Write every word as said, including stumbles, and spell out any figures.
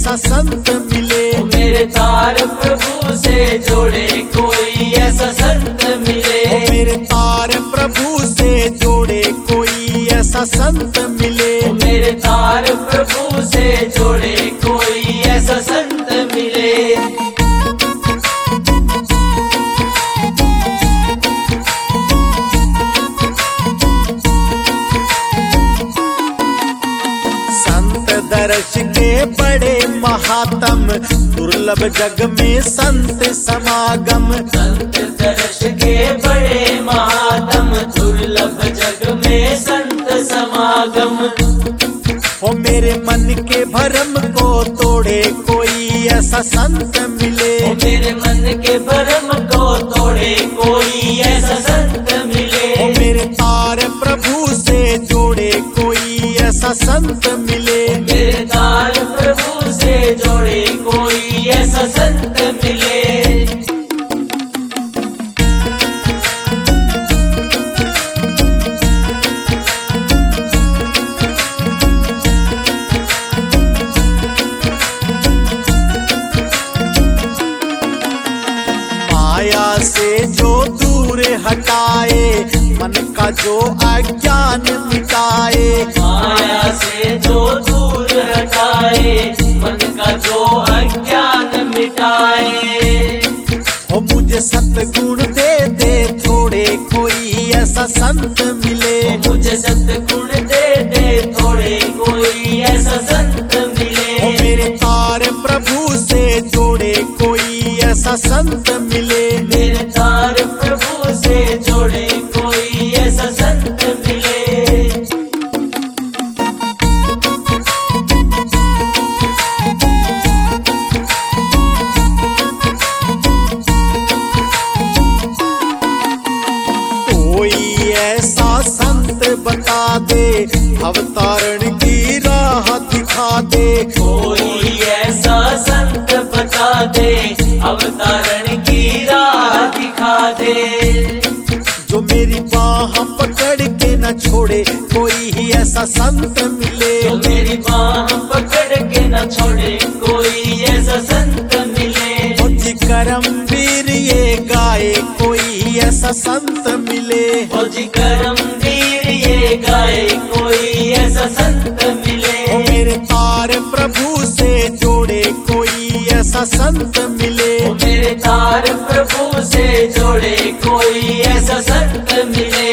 ऐसा संत मिले। मेरे तार प्रभु से जोड़े कोई ऐसा संत मिले। मेरे तार प्रभु से जोड़े कोई ऐसा संत मिले। मेरे तार प्रभु से जोड़े कोई ऐसा संत मिले। दर्श के बड़े महात्म दुर्लभ जग में संत समागम। संत दर्श के बड़े महात्म दुर्लभ जग में संत समागम। हो मेरे मन के भरम को तोड़े कोई ऐसा संत मिले। ओ मेरे मन के भरम को तोड़े कोई ऐसा संत मिले। हो मेरे तार प्रभु से जोड़े कोई ऐसा संत मिले। मेरे तार प्रभु से जोड़े कोई ऐसा संत मिले। माया से जो दूर हटाए मन का जो अज्ञान मिटाए। माया से जो दूर हटाए मन का जो अज्ञान मिटाए। हो मुझे सतगुण दे दे थोड़े कोई ऐसा संत मिले। मुझे सतगुण दे दे थोड़े कोई ऐसा संत मिले। हो मेरे तार प्रभु से जोड़े कोई ऐसा संत मिले। मेरे तार प्रभु से जोड़े कोई ऐसा संत मिले। कोई ऐसा संत बता दे अवतारण की राह दिखा दे। कोई ऐसा संत बता दे अवतारण की राह दिखा दे। जो मेरी बाह पकड़ के न छोड़े कोई ही ऐसा संत मिले। जो मेरी बाह पकड़ के न छोड़े कोई ऐसा संत मिले। जी करम वीर ये गाए कोई ऐसा संत मिले। ओ जी करम वीर ये गाए कोई ऐसा संत मिले। ओ मेरे तार प्रभु से जोड़े कोई ऐसा संत मिले। ओ मेरे तार प्रभु से जोड़े कोई ऐसा संत मिले।